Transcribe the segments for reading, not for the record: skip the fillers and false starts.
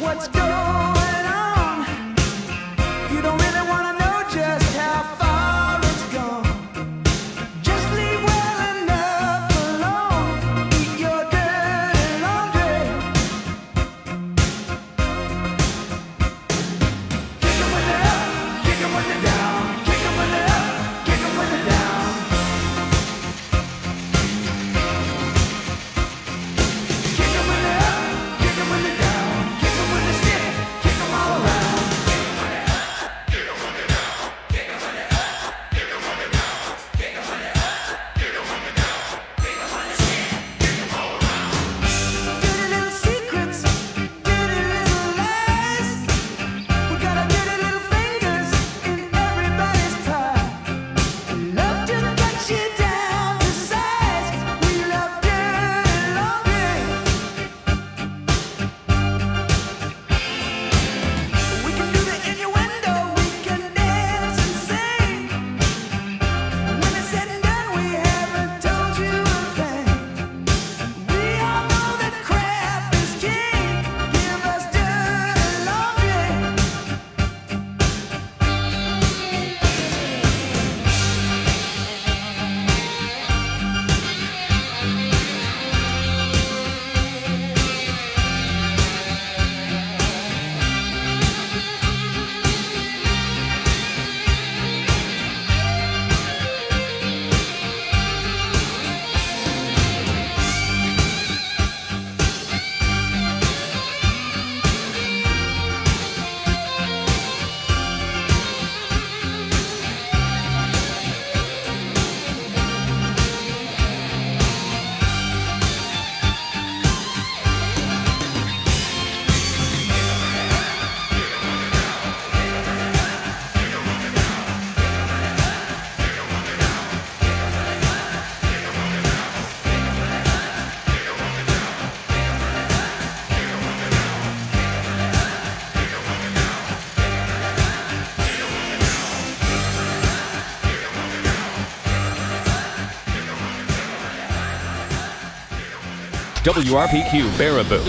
WRPQ Baraboo,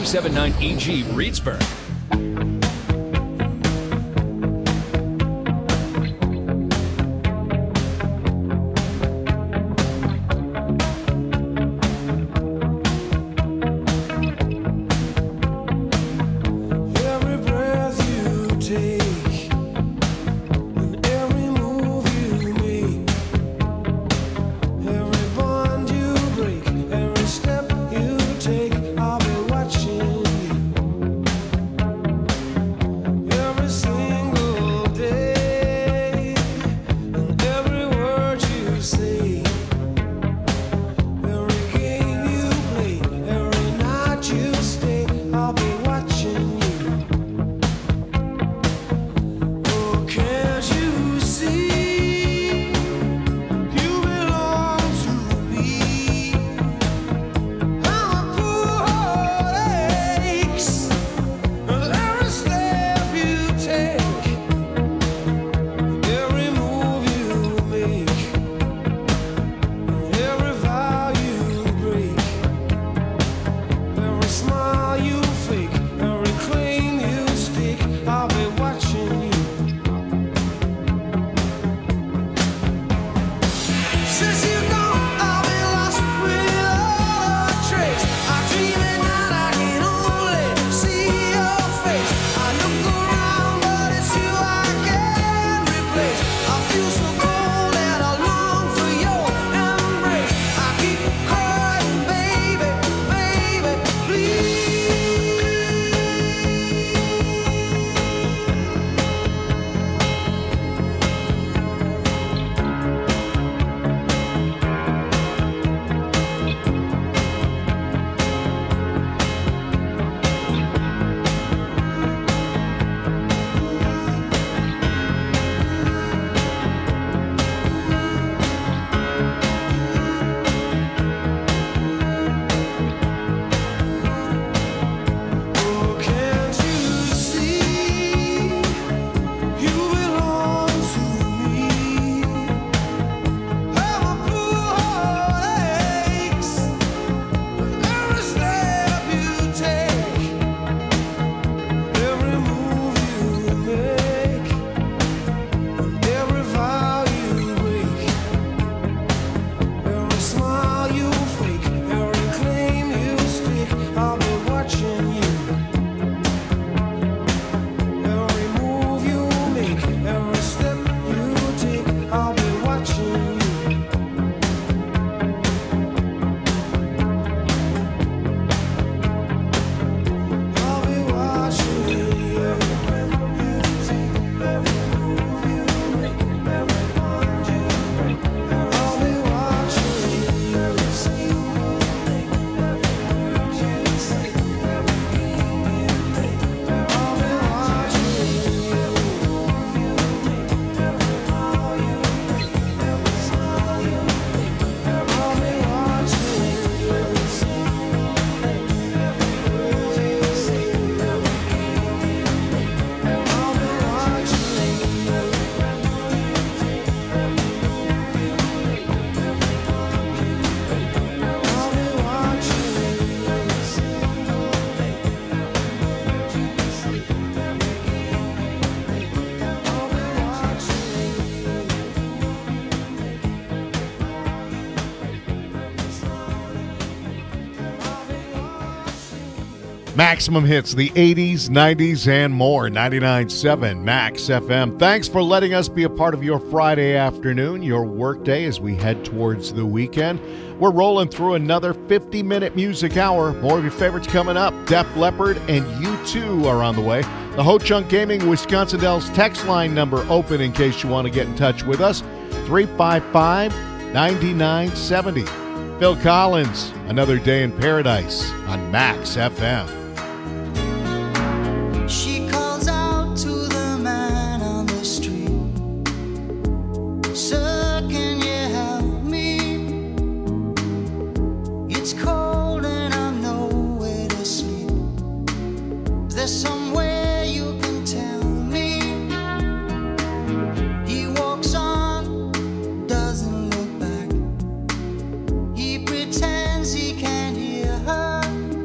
W279EG Reedsburg. Step you take, I'll be watching you. Maximum hits, the 80s, 90s, and more. 99.7 Max FM. Thanks for letting us be a part of your Friday afternoon, your workday as we head towards the weekend. We're rolling through another 50-minute music hour. More of your favorites coming up. Def Leppard and U2 are on the way. The Ho Chunk Gaming Wisconsin Dells text line number open in case you want to get in touch with us. 355-9970. Phil Collins, Another Day in Paradise on Max FM. She calls out to the man on the street. Sir, can you help me? It's cold and I'm nowhere to sleep. Is there somewhere you can tell me? He walks on, doesn't look back. He pretends he can't hear her.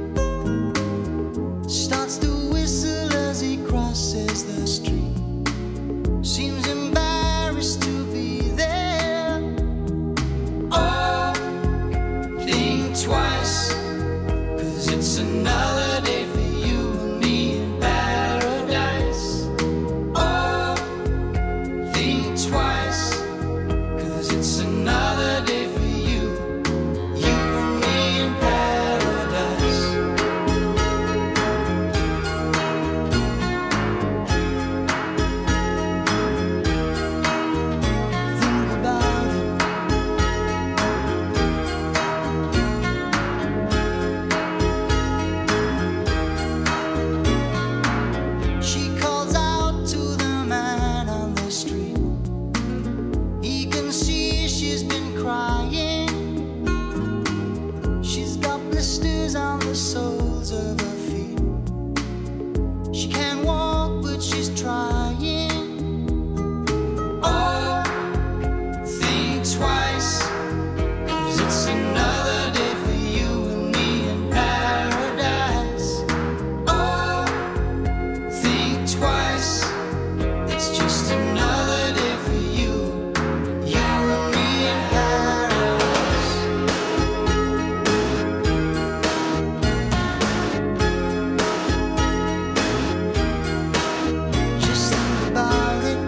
Starts to whistle as he crosses the street. Seems embarrassed to be there. Oh, think twice, 'cause it's another day for you and me in paradise. Oh, think twice, 'cause it's another day for you and me in paradise. Think about it. She calls out to the man on the street. He can see she's been crying. She's got blisters on the soles of her feet. She can't walk, but she's trying. Oh, think twice, 'cause it's another day for you and me in paradise. Oh, think twice, it's just another day for you and me in paradise. Just think about it.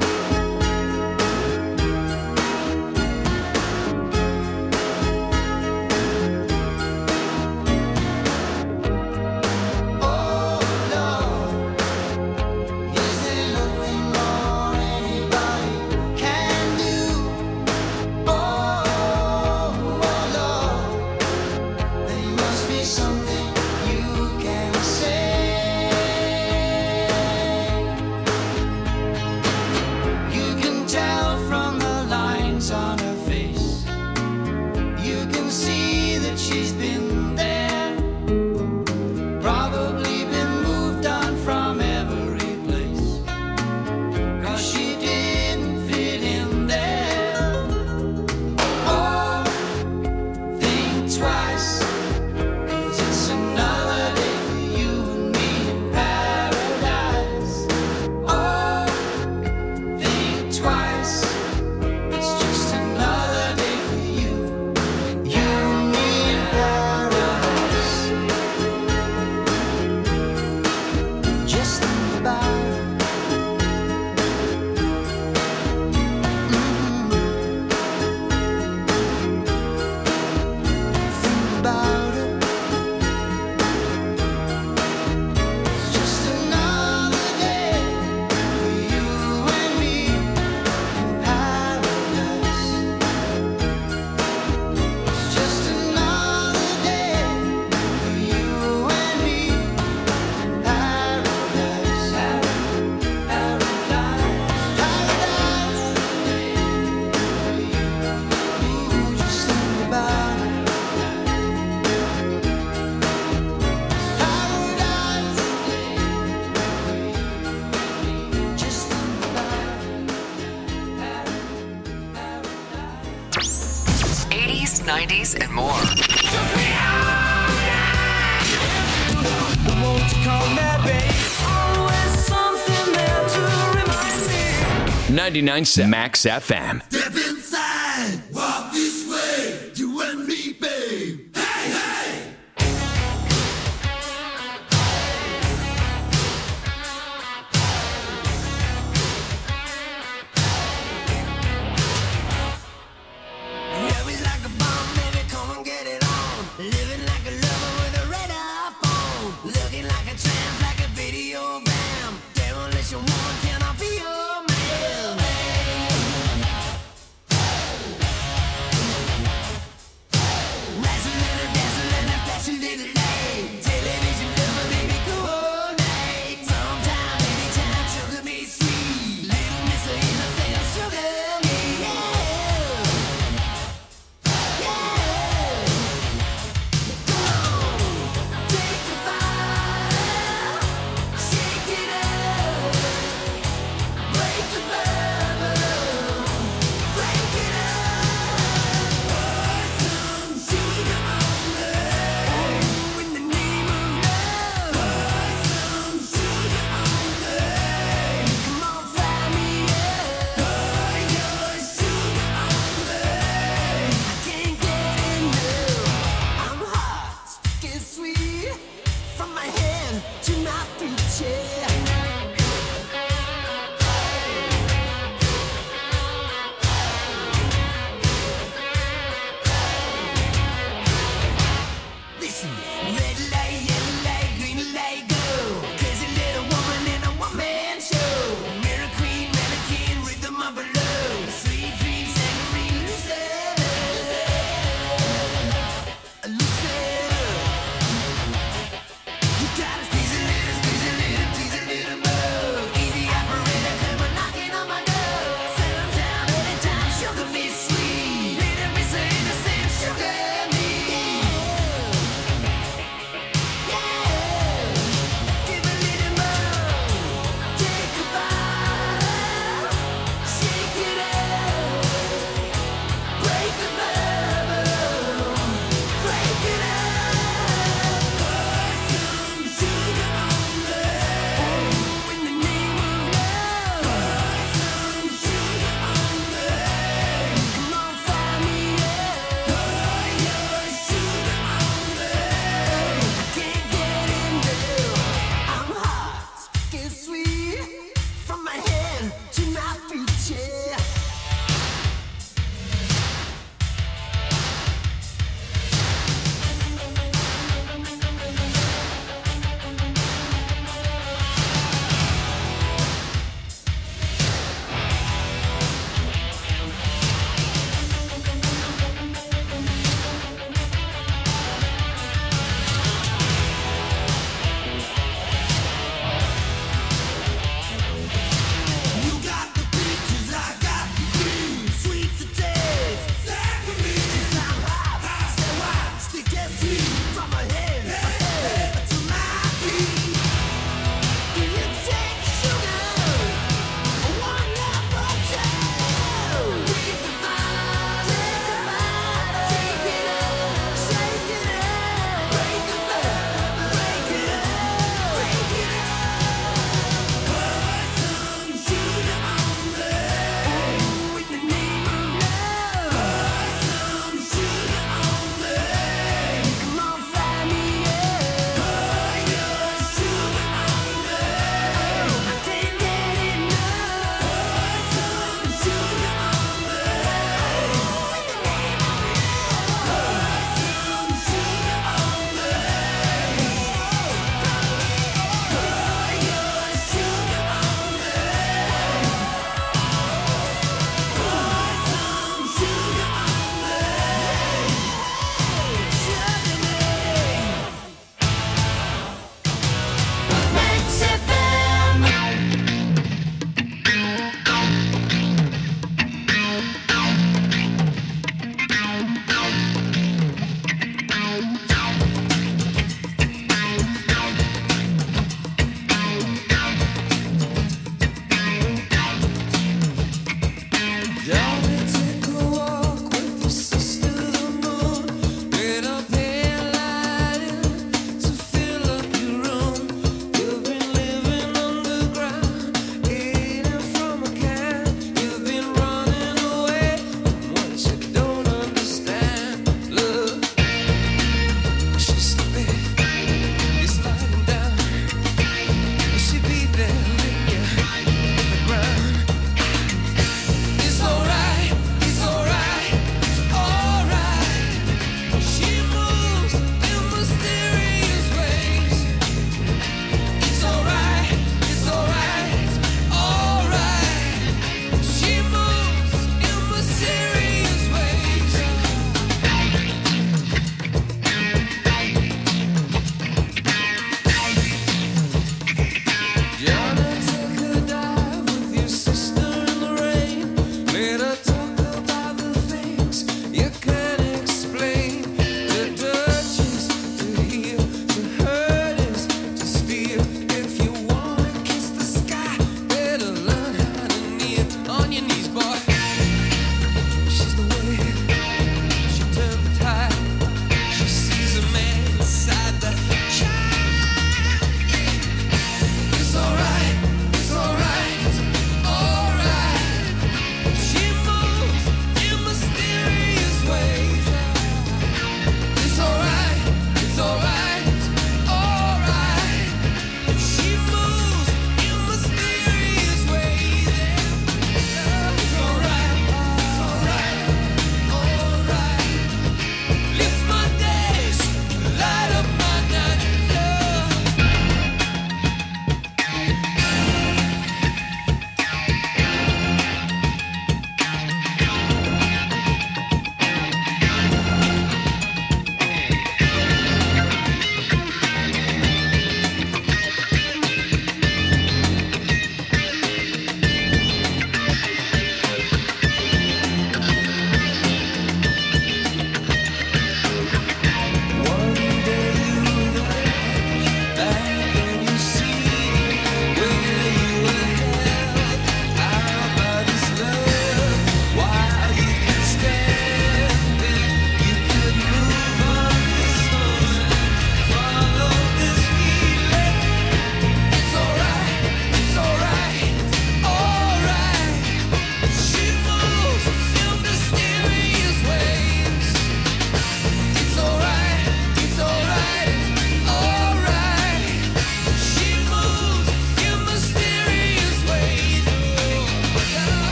Oh Lord, is there nothing more anybody can do? Oh Lord, there must be something you can say. You can tell from the lines on her face. You can see that she's been there. Probably been moved on from every place. 'Cause she didn't fit in there. Oh, think twice, 'cause it's another day for you and me in paradise. Oh, think twice, it's just another day for you and me in paradise. Just think about it. Think about it. It's just another day for you and me in paradise. It's just another day for you and me in paradise. Paradise. Ooh, just think about it. Paradise. Just think about it. 80s, 90s, and more. Won't you come back, babe? Always something there to remind me. 99.7 Max FM. Step inside, walk this way, you and me, babe. Hey, hey!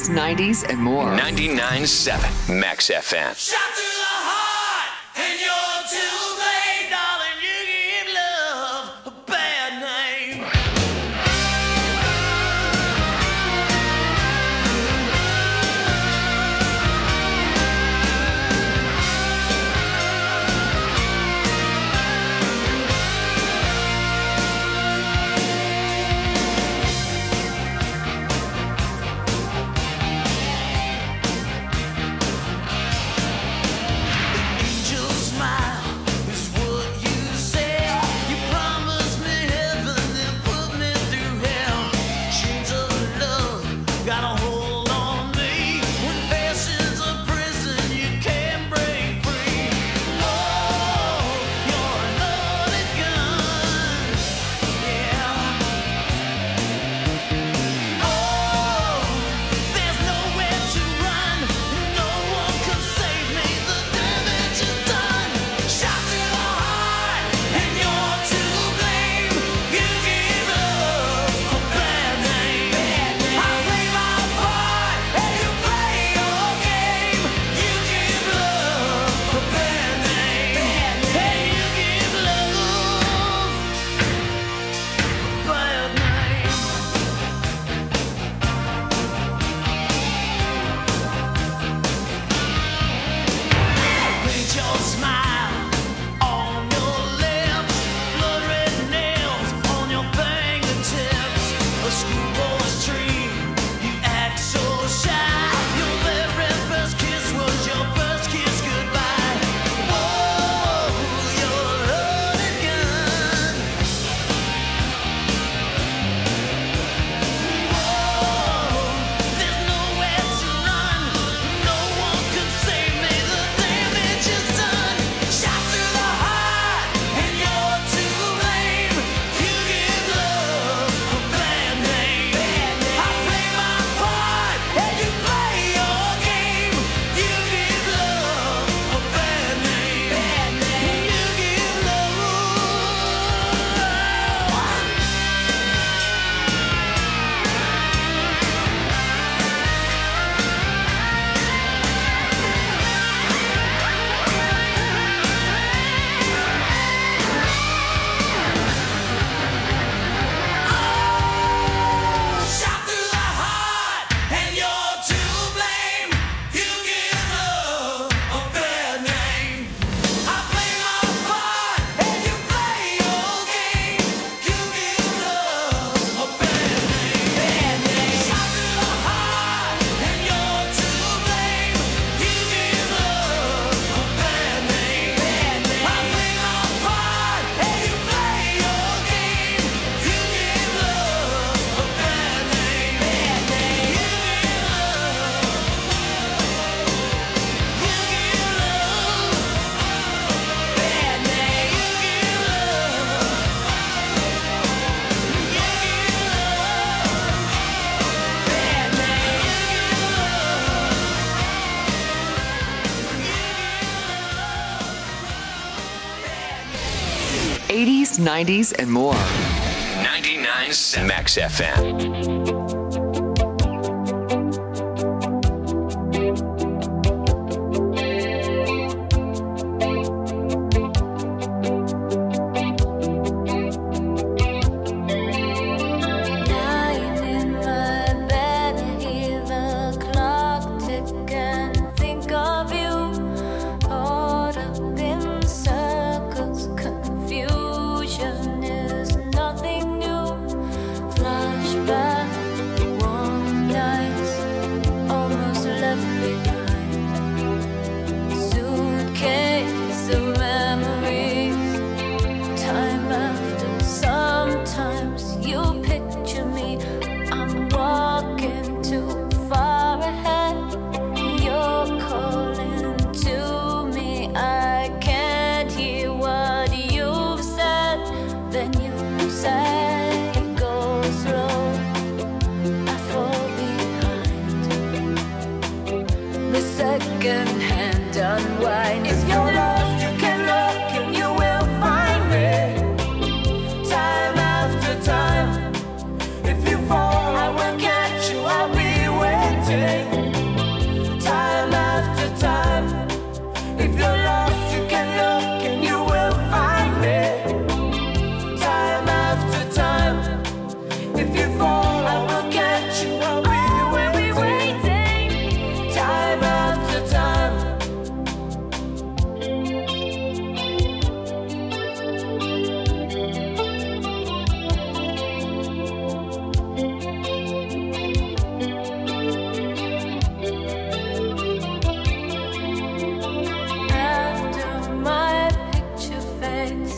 80s, 90s, and more. 99.7 Max FM. Shot through the heart, and you're too late, darling. You give love a bad name. Angel smile is what you say. You promised me heaven, then put me through hell. Chains of love got a hold on me. When passion's a prison, you can't break free. Oh, you're a loaded gun, yeah. Oh, there's nowhere to run. No one can save me. The damage is done. Shot through the heart, and you're to blame. You give love a bad name. I play my part, and you play your game. You give love a bad name. And you give love a bad name. Paint your smile on your lips, blood red nails on your fingertips. A schoolboy's dream, you act so shy. Your very first kiss was your first kiss goodbye. Whoa, you're a loaded gun. Whoa, there's nowhere to run. No one can save me. The damage is done. Shot through the heart, and you're to blame. You give love a bad name. I play my part, and you play your game. You give love a bad name. You give love. Shot through the heart, and you're to blame. You give love a bad name. I play my part, and you play your game. You give love a bad name. Shot through the heart, and you're to blame. You give love a bad name. I play my part, and you play your game. You give love a bad name. You give '80s, '90s, and more. 99.7 Max FM. Lying in my bed, hear the clock tick and think of you. Caught up in circles, confusion is nothing new. Flashback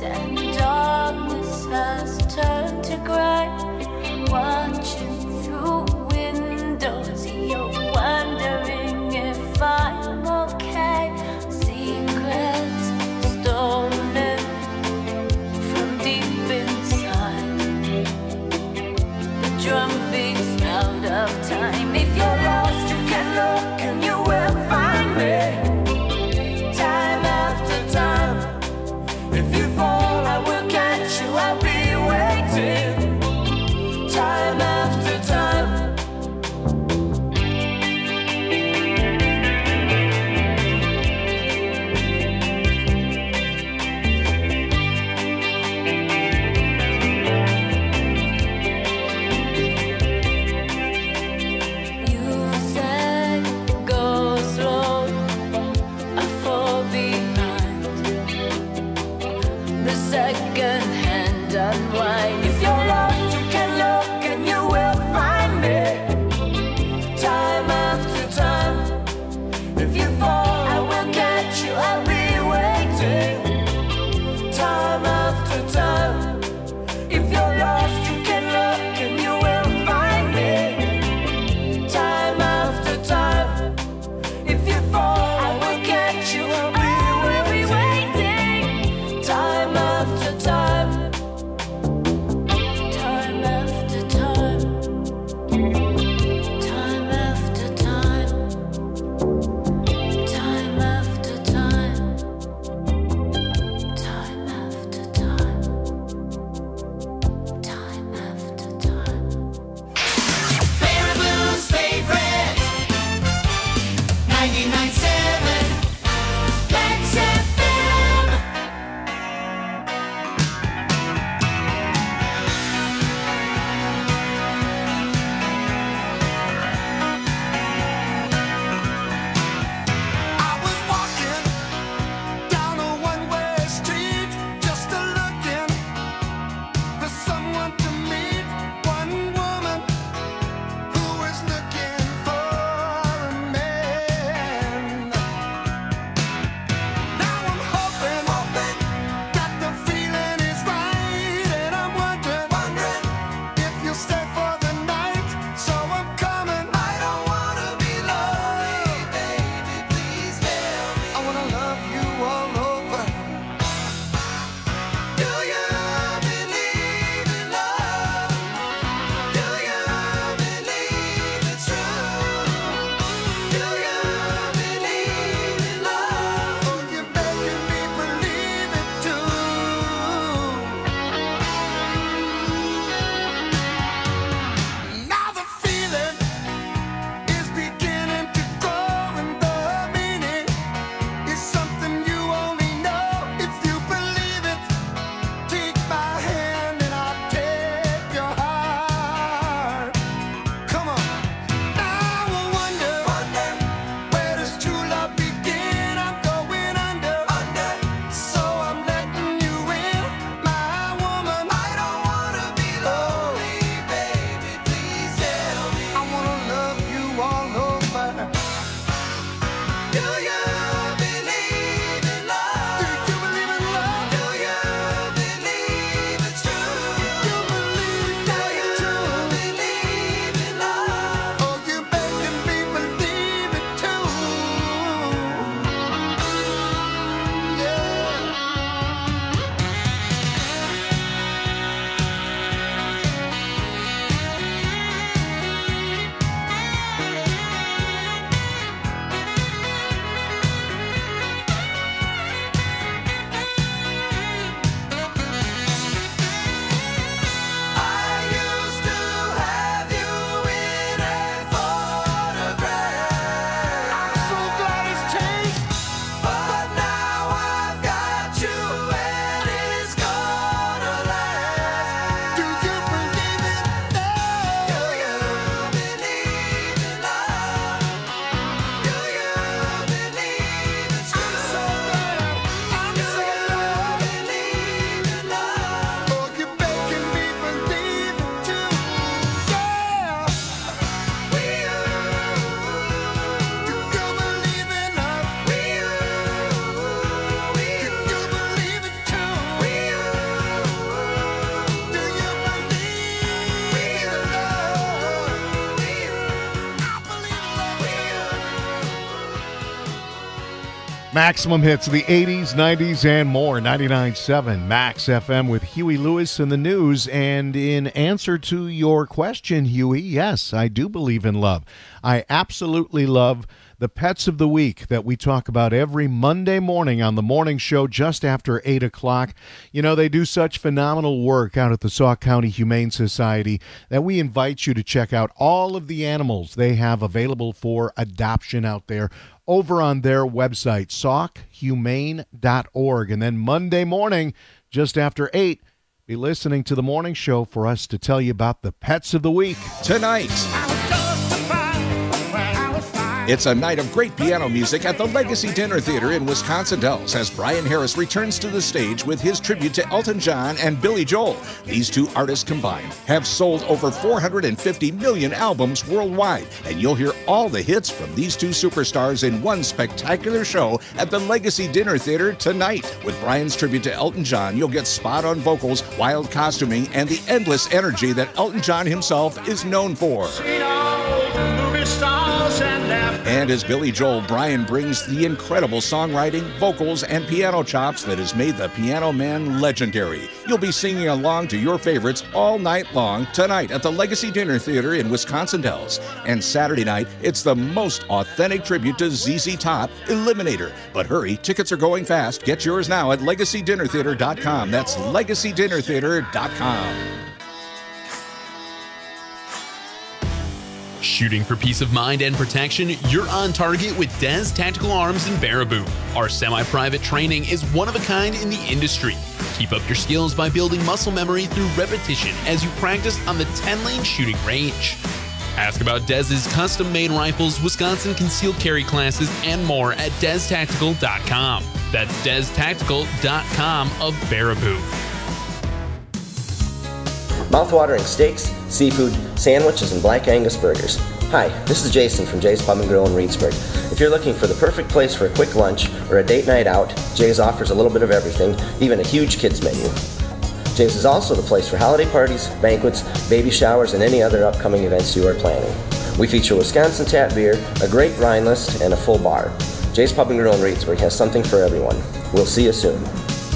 and darkness has turned to gray. Watching through windows, you're wondering if I'm okay. Secrets stolen from deep inside. The drum beats out of time. If you're lost, you can look and you will find me. Time after time. If you fall, I will catch you. I'll be waiting. Time after time. You said go slow, I fall behind. The second hand unwind. If you're lost, you can look and you will find me. Time after time. If you fall, I will catch you. I'll be waiting. Time after time. If you're lost, you can look and you will find me. Time after time. If you fall, I will catch you. I'll be waiting. Time after time. Time Maximum hits of the 80s, 90s, and more. 99.7 Max FM with Huey Lewis in the news. And in answer to your question, Huey, yes, I do believe in love. I absolutely love the pets of the week that we talk about every Monday morning on the morning show just after 8 o'clock. You know, they do such phenomenal work out at the Sauk County Humane Society that we invite you to check out all of the animals they have available for adoption out there over on their website, saukhumane.org. And then Monday morning, just after 8, be listening to the morning show for us to tell you about the pets of the week. Tonight, it's a night of great piano music at the Legacy Dinner Theater in Wisconsin Dells as Brian Harris returns to the stage with his tribute to Elton John and Billy Joel. These two artists combined have sold over 450 million albums worldwide, and you'll hear all the hits from these two superstars in one spectacular show at the Legacy Dinner Theater tonight. With Brian's tribute to Elton John, you'll get spot-on vocals, wild costuming, and the endless energy that Elton John himself is known for. And as Billy Joel, Brian brings the incredible songwriting, vocals, and piano chops that has made the Piano Man legendary. You'll be singing along to your favorites all night long tonight at the Legacy Dinner Theater in Wisconsin Dells. And Saturday night, it's the most authentic tribute to ZZ Top, Eliminator. But hurry, tickets are going fast. Get yours now at LegacyDinnerTheater.com. That's LegacyDinnerTheater.com. Shooting for peace of mind and protection, you're on target with Des Tactical Arms in Baraboo. Our semi-private training is one of a kind in the industry. Keep up your skills by building muscle memory through repetition as you practice on the 10-lane shooting range. Ask about Des's custom-made rifles, Wisconsin concealed carry classes, and more at DesTactical.com. That's DesTactical.com of Baraboo. Mouthwatering steaks, seafood, sandwiches, and Black Angus burgers. Hi, this is Jason from Jay's Pub and Grill in Reedsburg. If you're looking for the perfect place for a quick lunch or a date night out, Jay's offers a little bit of everything, even a huge kids menu. Jay's is also the place for holiday parties, banquets, baby showers, and any other upcoming events you are planning. We feature Wisconsin tap beer, a great wine list, and a full bar. Jay's Pub and Grill in Reedsburg has something for everyone. We'll see you soon.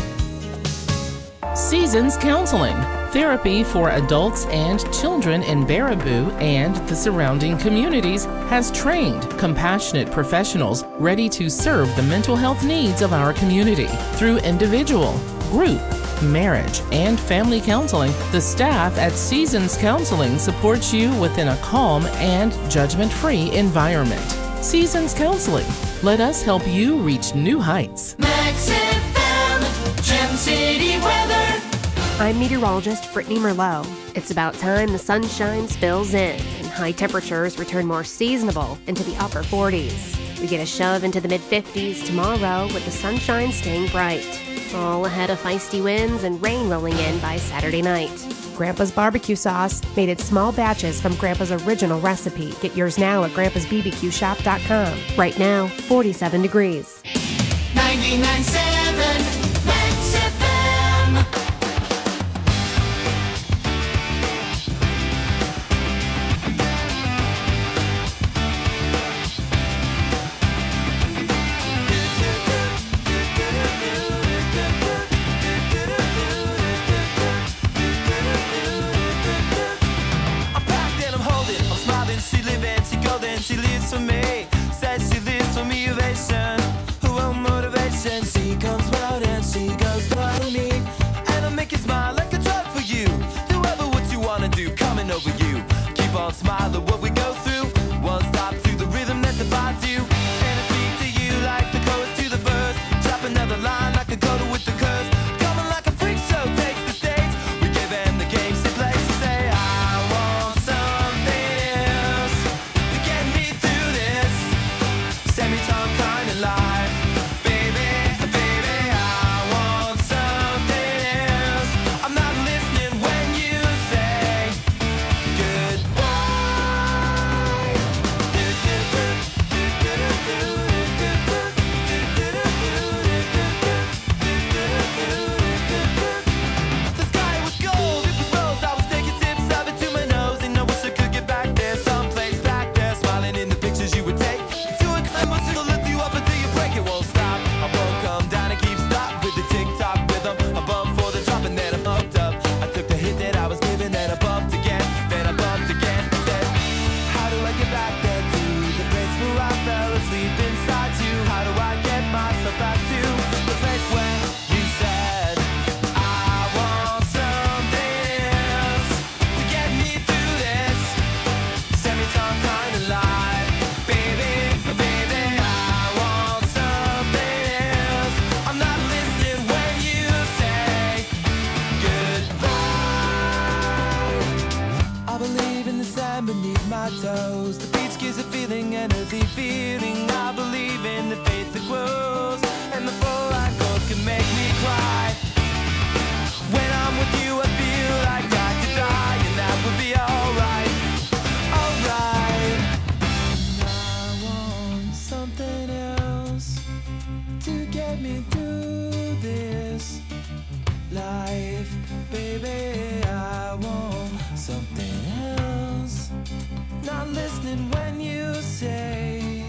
Seasons Counseling, therapy for adults and children in Baraboo and the surrounding communities, has trained, compassionate professionals ready to serve the mental health needs of our community. Through individual, group, marriage, and family counseling, the staff at Seasons Counseling supports you within a calm and judgment-free environment. Seasons Counseling. Let us help you reach new heights. Max FM, Gem City weather. I'm meteorologist Brittany Merlot. It's about time the sunshine spills in and high temperatures return more seasonable into the upper 40s. We get a shove into the mid-50s tomorrow with the sunshine staying bright, all ahead of feisty winds and rain rolling in by Saturday night. Grandpa's barbecue sauce, made in small batches from Grandpa's original recipe. Get yours now at Grandpa'sBBQShop.com. Right now, 47 degrees. 99.7 Max FM. She lives for me, says she lives for me, ovation. Her own motivation, she goes. toes. The beach gives a feeling, an earthy feeling. I believe in the faith that grows, and the full light goals can make me cry. When I'm with you, I feel like I could die, and that would be alright, alright. I want something else to get me through this life, baby. I want something else. Not listening when you say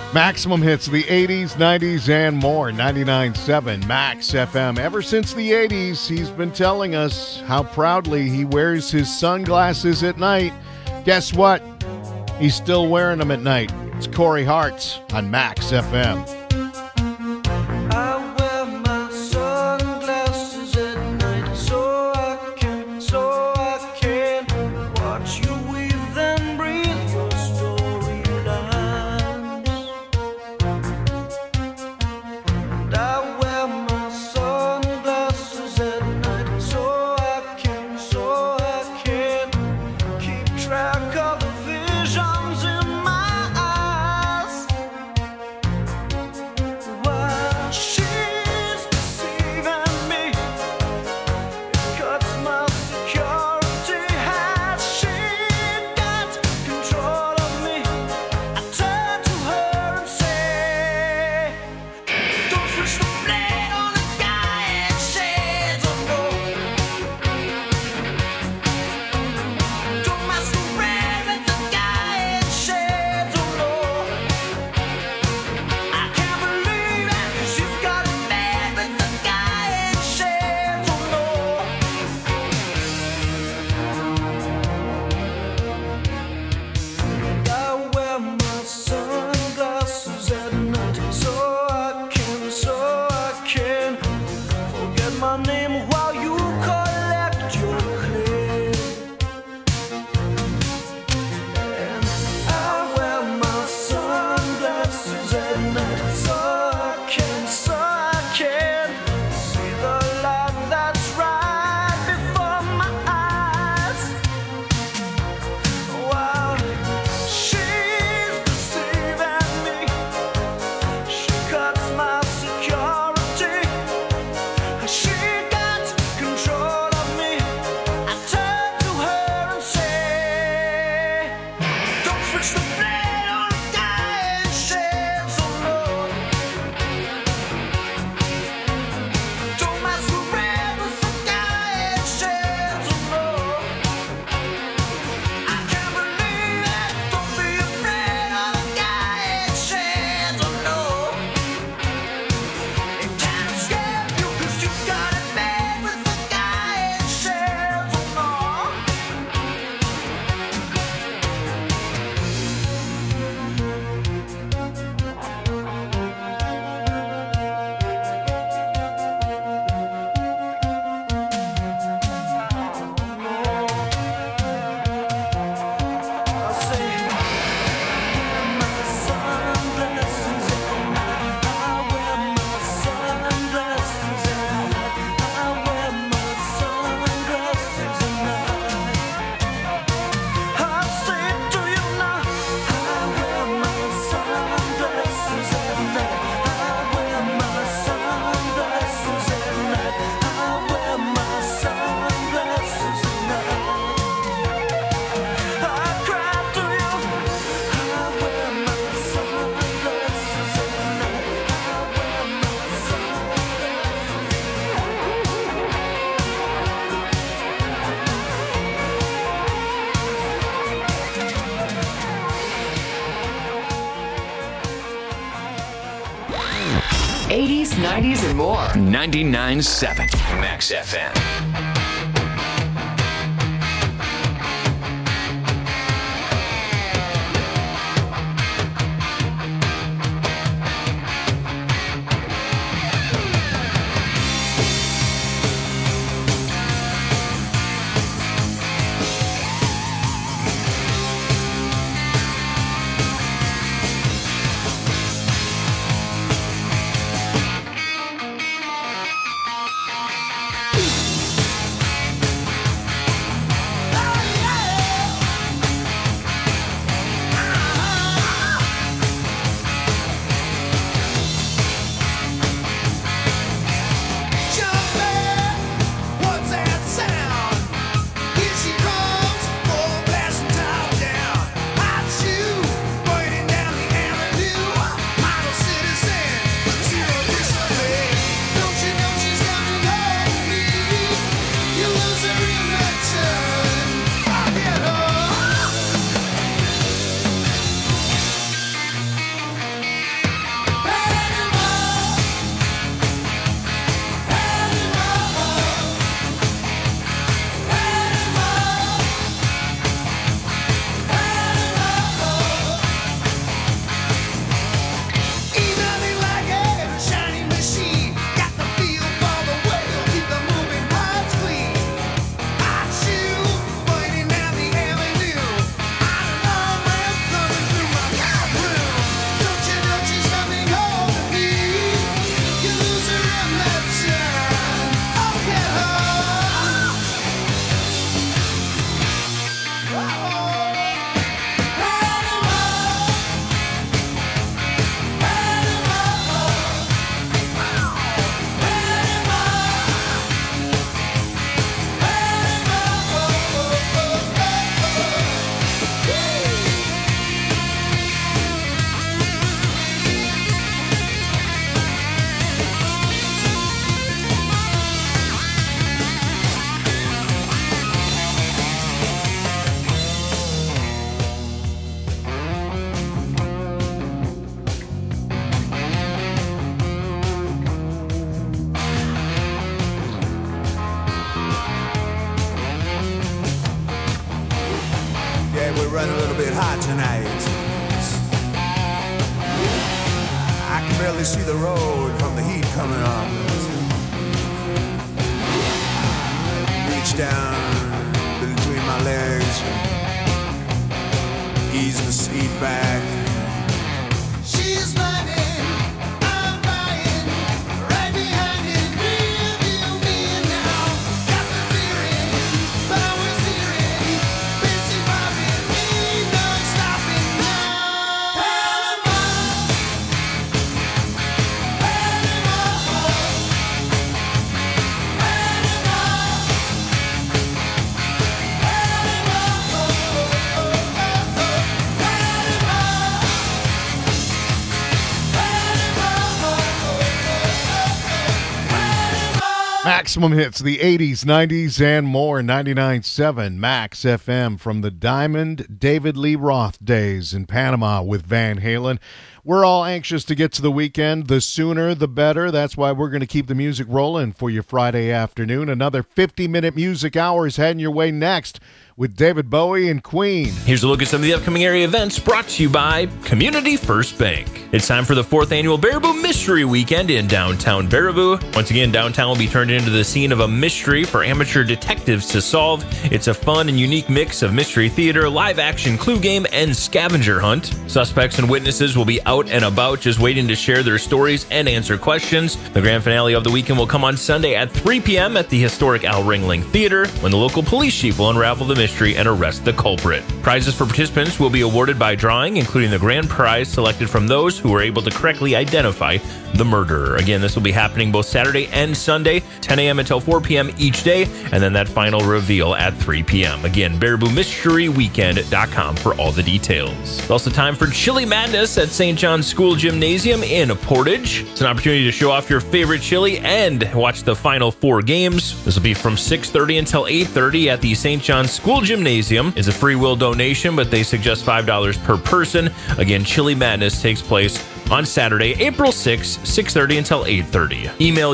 Maximum hits of the 80s, 90s, and more. 99.7 Max FM. Ever since the 80s, he's been telling us how proudly he wears his sunglasses at night. Guess what? He's still wearing them at night. It's Corey Hartz on Max FM. I wear my sunglasses at night so I can watch you weave and breathe your storylines. And I wear my sunglasses at night so I can keep track of the visions in my eyes. While she's deceiving me, it cuts my security. Has she got control of me? I turn to her and say, don't switch the blade on a guy in shades of gold. Don't masquerade with the guy in shades of gold. I can't believe it, 'cause you've got it bad with the guy in shades of gold. I wear my sunglasses at night so I can forget my name while you collect your clay. And I wear my sunglasses at night so I can see the light that's right before my eyes. While she's deceiving me, she cuts my security. She got control of me. I turn to her and say, don't switch the blade on a guy in shades of gold. Don't masquerade with the guy in shades of gold. I can't believe it. Don't be afraid of the guy in shades of gold. It can't escape you 'cause you got it bad with the guy in shades of gold. I say, wear my sunglasses at night. I wear my sunglasses at night. I wear my sunglasses at night. I say to you now, I wear my sunglasses at night. I wear my sunglasses at night. I wear my sunglasses at night. I cry to you. I wear my sunglasses at night. I wear my '80s, '90s, and more. 99.7 Max FM. running a little bit hot tonight. I can barely see the road from the heat coming on. Reach down between my legs, ease the seat back. She's running, I'm buying, right behind it, real me now. Got the feeling, powers hearing, busy bobbing, ain't no stopping now. Panama, Maximum hits, the 80s, 90s, and more. 99.7 Max FM from the Diamond David Lee Roth days in Panama with Van Halen. We're all anxious to get to the weekend. The sooner, the better. That's why we're going to keep the music rolling for your Friday afternoon. Another 50-minute music hour is heading your way next with David Bowie and Queen. Here's a look at some of the upcoming area events brought to you by Community First Bank. It's time for the 4th annual Baraboo Mystery Weekend in downtown Baraboo. Once again, downtown will be turned into the scene of a mystery for amateur detectives to solve. It's a fun and unique mix of mystery theater, live-action clue game, and scavenger hunt. Suspects and witnesses will be out and about just waiting to share their stories and answer questions. The grand finale of the weekend will come on Sunday at 3 p.m. at the historic Al Ringling Theater when the local police chief will unravel the mystery and arrest the culprit. Prizes for participants will be awarded by drawing, including the grand prize selected from those who were able to correctly identify the murderer. Again, this will be happening both Saturday and Sunday, 10 a.m. until 4 p.m. each day, and then that final reveal at 3 p.m. Again, BarabooMysteryWeekend.com for all the details. It's also time for Chili Madness at St. John's School Gymnasium in Portage. It's an opportunity to show off your favorite chili and watch the final 4 games. This will be from 6:30 until 8:30 at the St. John's School Gymnasium. It's a free will donation, but they suggest $5 per person. Again, Chili Madness takes place on Saturday, April 6, 6:30 until 8:30. Email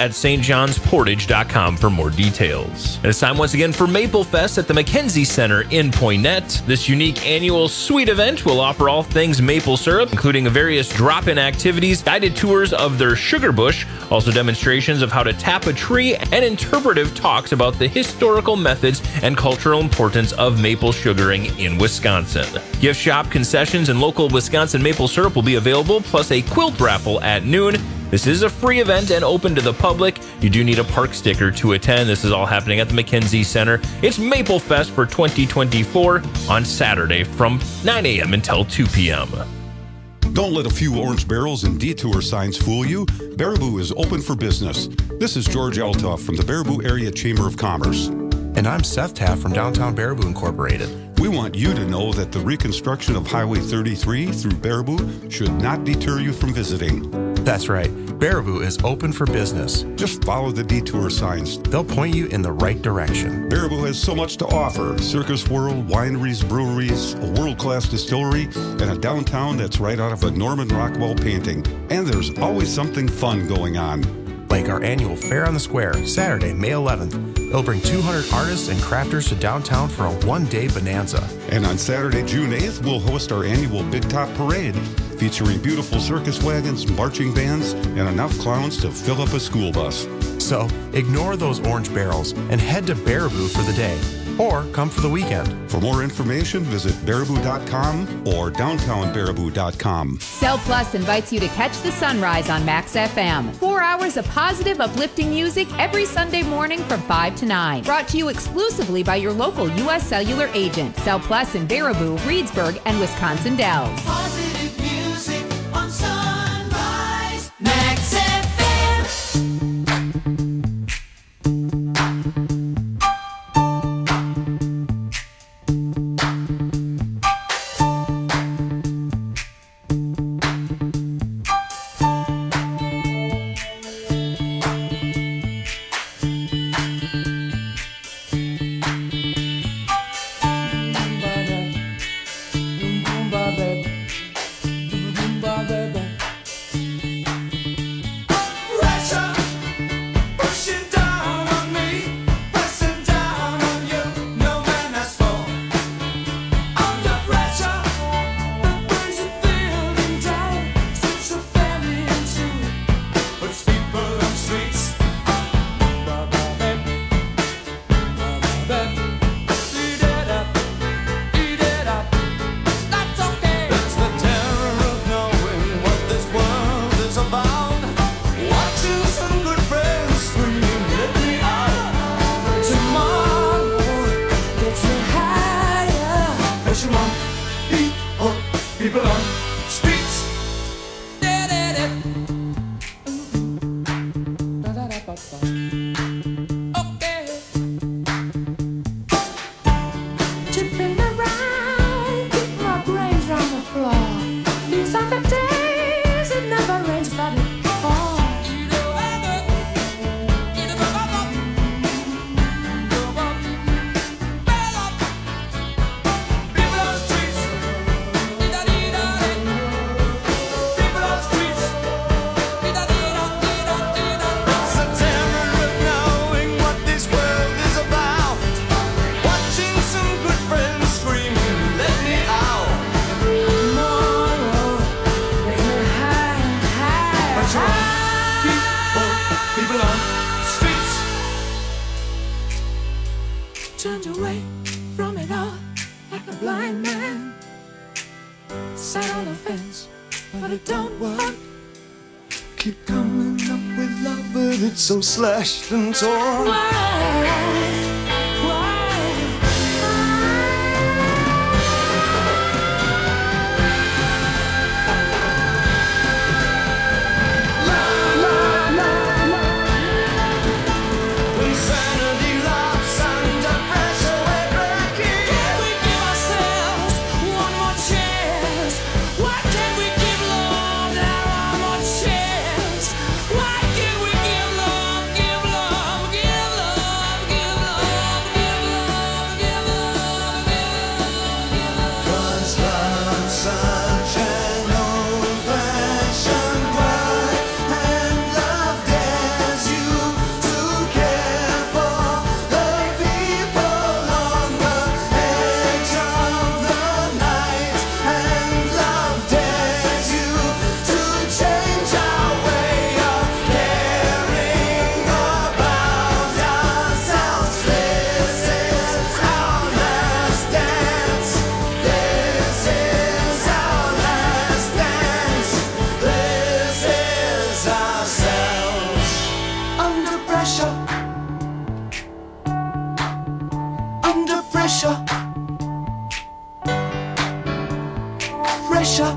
youth@stjohnsportage.com for more details. And it's time once again for Maple Fest at the Mackenzie Center in Poynette. This unique annual sweet event will offer all things maple syrup, including various drop-in activities, guided tours of their sugar bush, also demonstrations of how to tap a tree, and interpretive talks about the historical methods and cultural importance of maple sugaring in Wisconsin. Gift shop, concessions, and local Wisconsin maple syrup will be available, plus a quilt raffle at noon. This is a free event and open to the public. You do need a park sticker to attend. This is all happening at the Mackenzie Center. It's Maple Fest for 2024 on Saturday from 9 a.m. until 2 p.m. Don't let a few orange barrels and detour signs fool you. Baraboo is open for business. This is George Altoff from the Baraboo Area Chamber of Commerce. And I'm Seth Taft from Downtown Baraboo Incorporated. We want you to know that the reconstruction of Highway 33 through Baraboo should not deter you from visiting. That's right. Baraboo is open for business. Just follow the detour signs. They'll point you in the right direction. Baraboo has so much to offer. Circus World, wineries, breweries, a world-class distillery, and a downtown that's right out of a Norman Rockwell painting. And there's always something fun going on. Like our annual Fair on the Square, Saturday, May 11th. It'll bring 200 artists and crafters to downtown for a one-day bonanza. And on Saturday, June 8th, we'll host our annual Big Top Parade, featuring beautiful circus wagons, marching bands, and enough clowns to fill up a school bus. So, ignore those orange barrels and head to Baraboo for the day. Or come for the weekend. For more information, visit Baraboo.com or DowntownBaraboo.com. Cell Plus invites you to catch the sunrise on Max FM. 4 hours of positive, uplifting music every Sunday morning from 5 to 9. Brought to you exclusively by your local U.S. Cellular agent. Cell Plus in Baraboo, Reedsburg, and Wisconsin Dells. Positive music on Sunrise, Max FM. fine man sat on the fence, but it don't work. Keep coming up with love, but it's so slashed and torn. Why? Pressure.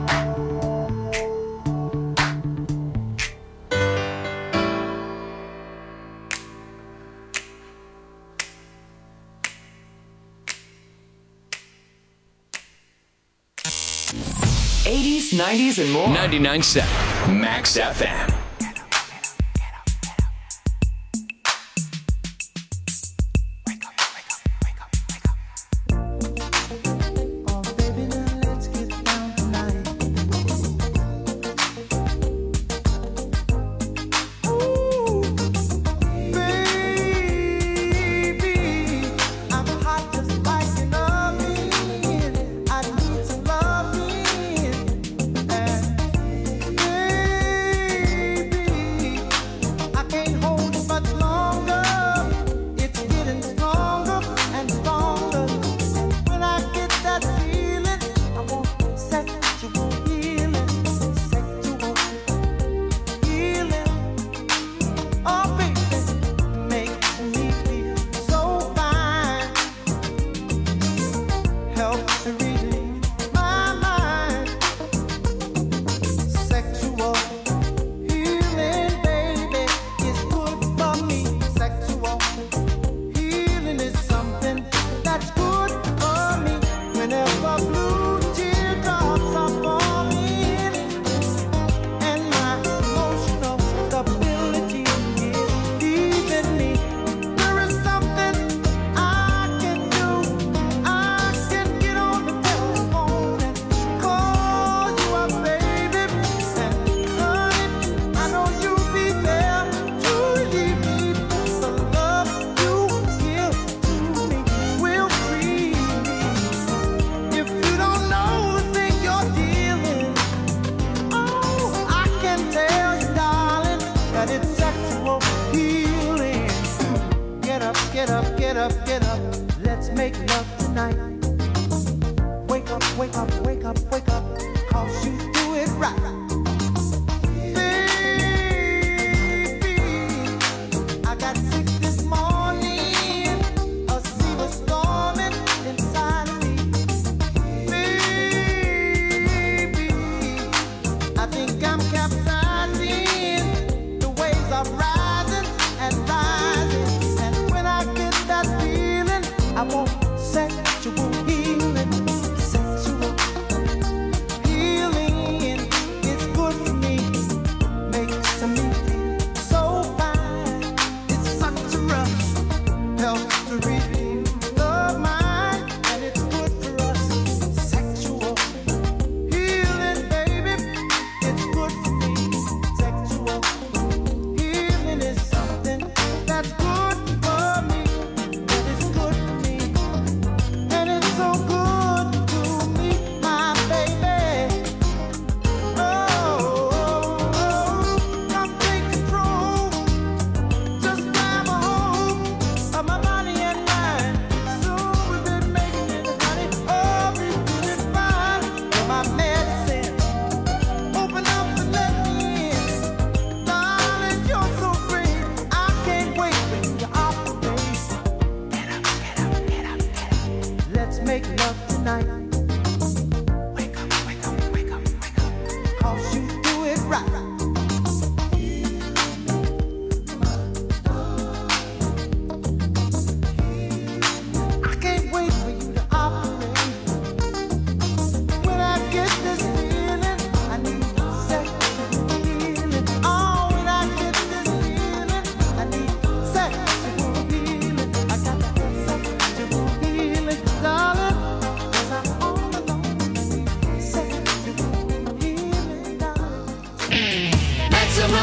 80s, 90s, and more. 99.7 Max FM. Sexual healing is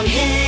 I'm here.